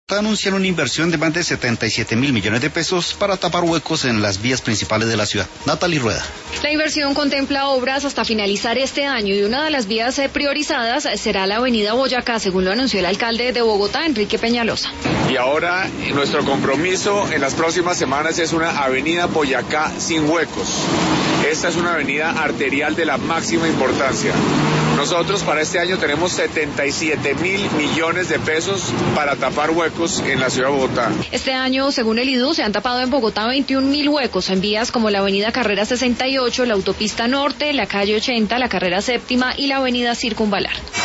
Anuncian una inversión de más de 77.000 millones de pesos para tapar huecos en las vías principales de la ciudad. Natalie Rueda. La inversión contempla obras hasta finalizar este año y una de las vías priorizadas será la avenida Boyacá, según lo anunció el alcalde de Bogotá, Enrique Peñalosa. Y ahora nuestro compromiso en las próximas semanas es una avenida Boyacá sin huecos. Esta es una avenida arterial de la máxima importancia. Nosotros para este año tenemos 77.000 millones de pesos para tapar huecos en la ciudad de Bogotá. Este año, según el IDU, se han tapado en Bogotá 21.000 huecos en vías como la avenida Carrera 68, la autopista Norte, la calle 80, la carrera 7ª y la avenida Circunvalar.